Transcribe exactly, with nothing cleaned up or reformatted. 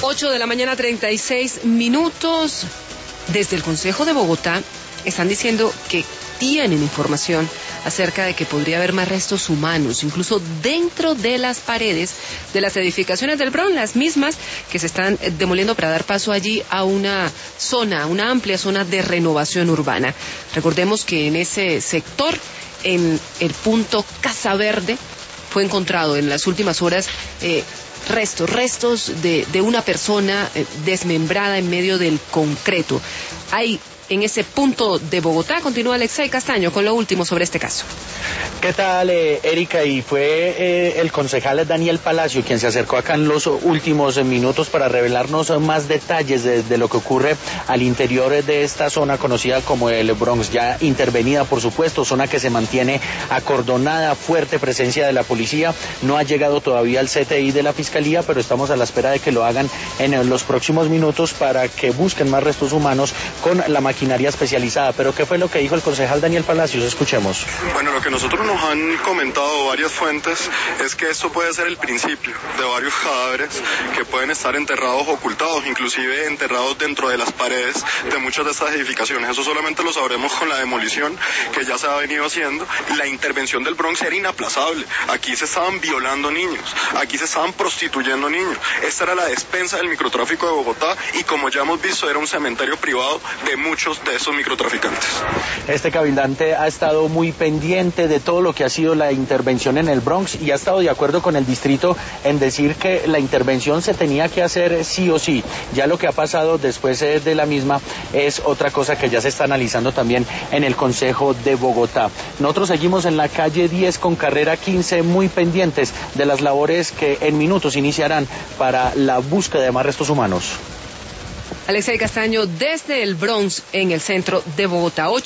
ocho de la mañana, treinta y seis minutos. Desde el Consejo de Bogotá están diciendo que tienen información acerca de que podría haber más restos humanos, incluso dentro de las paredes de las edificaciones del Bronx, las mismas que se están demoliendo para dar paso allí a una zona, una amplia zona de renovación urbana. Recordemos que en ese sector, en el punto Casa Verde, fue encontrado en las últimas horas eh, restos, restos de, de una persona eh, desmembrada en medio del concreto. Hay en ese punto de Bogotá. Continúa Alexei Castaño con lo último sobre este caso. ¿Qué tal, eh, Erika? Y fue eh, el concejal Daniel Palacio quien se acercó acá en los últimos eh, minutos para revelarnos más detalles de, de lo que ocurre al interior de esta zona conocida como el Bronx, ya intervenida, por supuesto, zona que se mantiene acordonada, fuerte presencia de la policía. No ha llegado todavía el C T I de la Fiscalía, pero estamos a la espera de que lo hagan en los próximos minutos para que busquen más restos humanos con la maquinaria especializada. Pero ¿qué fue lo que dijo el concejal Daniel Palacios? Escuchemos. Bueno, lo que nosotros nos han comentado varias fuentes es que esto puede ser el principio de varios cadáveres que pueden estar enterrados, ocultados, inclusive enterrados dentro de las paredes de muchas de estas edificaciones. Eso solamente lo sabremos con la demolición que ya se ha venido haciendo. La intervención del Bronx era inaplazable. Aquí se estaban violando niños, aquí se estaban prostituyendo niños. Esta era la despensa del microtráfico de Bogotá y, como ya hemos visto, era un cementerio privado de muchos de esos microtraficantes. Este cabildante ha estado muy pendiente de todo lo que ha sido la intervención en el Bronx y ha estado de acuerdo con el distrito en decir que la intervención se tenía que hacer sí o sí. Ya lo que ha pasado después de la misma es otra cosa que ya se está analizando también en el Consejo de Bogotá. Nosotros seguimos en la calle diez con carrera quince, muy pendientes de las labores que en minutos iniciarán para la búsqueda de más restos humanos. Alexei Castaño desde el Bronx en el centro de Bogotá.